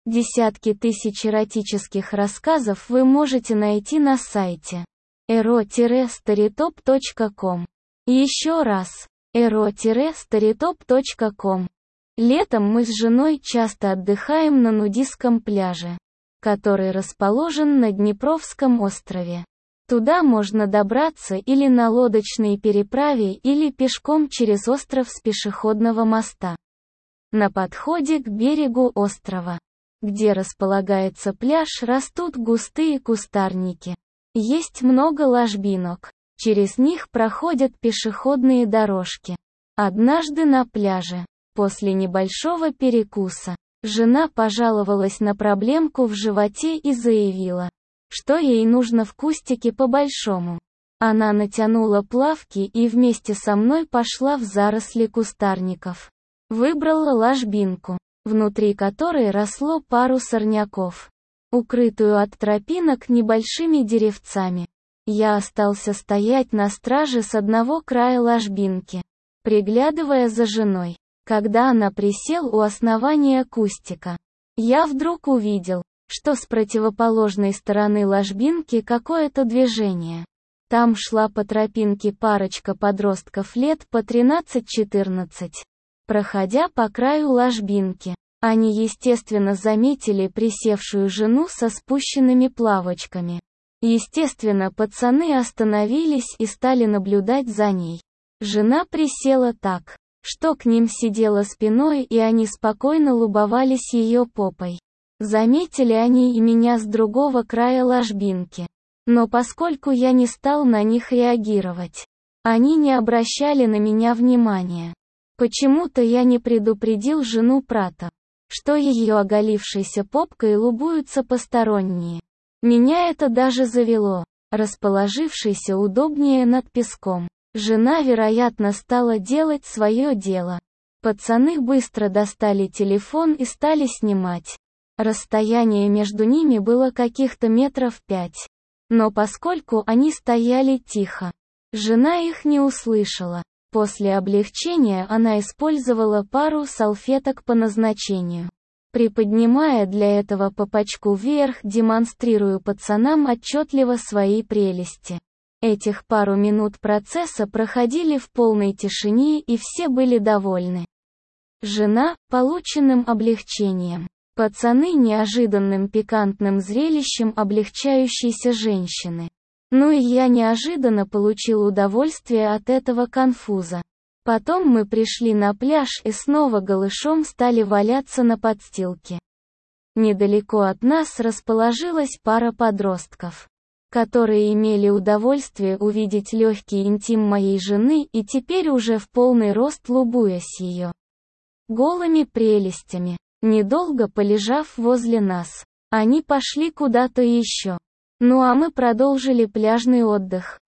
Десятки тысяч эротических рассказов вы можете найти на сайте ero-storytop.com. Еще раз, ero-storytop.com. Летом мы с женой часто отдыхаем на нудистском пляже, который расположен на Днепровском острове. Туда можно добраться или на лодочной переправе, или пешком через остров с пешеходного моста. На подходе к берегу острова, где располагается пляж, растут густые кустарники. Есть много ложбинок. Через них проходят пешеходные дорожки. Однажды на пляже, после небольшого перекуса, жена пожаловалась на проблемку в животе и заявила, что ей нужно в кустике по-большому. Она натянула плавки и вместе со мной пошла в заросли кустарников. Выбрала ложбинку, внутри которой росло пару сорняков, укрытую от тропинок небольшими деревцами. Я остался стоять на страже с одного края ложбинки, приглядывая за женой. Когда она присела у основания кустика, я вдруг увидел, что с противоположной стороны ложбинки какое-то движение. Там шла по тропинке парочка подростков лет по 13-14. Проходя по краю ложбинки, они естественно заметили присевшую жену со спущенными плавочками. Естественно, пацаны остановились и стали наблюдать за ней. Жена присела так, что к ним сидела спиной, и они спокойно любовались ее попой. Заметили они и меня с другого края ложбинки. Но поскольку я не стал на них реагировать, они не обращали на меня внимания. Почему-то я не предупредил жену брата, что ее оголившейся попкой любуются посторонние. Меня это даже завело. Расположившись удобнее над песком, жена, вероятно, стала делать свое дело. Пацаны быстро достали телефон и стали снимать. Расстояние между ними было каких-то метров 5. Но поскольку они стояли тихо, жена их не услышала. После облегчения она использовала пару салфеток по назначению. Приподнимая для этого попочку вверх, демонстрирую пацанам отчетливо свои прелести. Этих пару минут процесса проходили в полной тишине, и все были довольны. Жена – полученным облегчением. Пацаны – неожиданным пикантным зрелищем облегчающейся женщины. Ну и я неожиданно получил удовольствие от этого конфуза. Потом мы пришли на пляж и снова голышом стали валяться на подстилке. Недалеко от нас расположилась пара подростков, которые имели удовольствие увидеть легкий интим моей жены и теперь уже в полный рост любуясь ее голыми прелестями. Недолго полежав возле нас, они пошли куда-то еще. Ну а мы продолжили пляжный отдых.